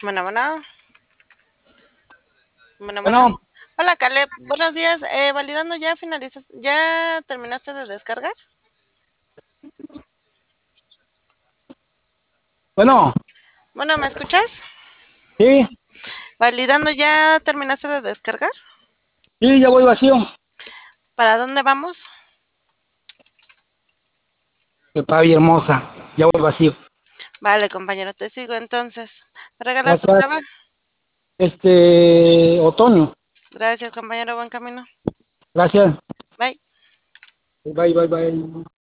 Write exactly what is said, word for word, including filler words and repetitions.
Bueno, bueno, bueno, bueno. Bueno, Hola, Caleb. Buenos días. Eh, validando, ¿ya finalizas? ¿Ya terminaste de descargar? bueno, Bueno, ¿me escuchas? sí, Validando, ¿ya terminaste de descargar? sí, ya voy vacío. ¿Para dónde vamos? Qué pavi hermosa, ya voy vacío. Vale, compañero, te sigo entonces. ¿Me regalas tu Gracias. prueba? Este, otoño, Gracias, compañero. Buen camino. gracias. Bye. Bye, bye, bye.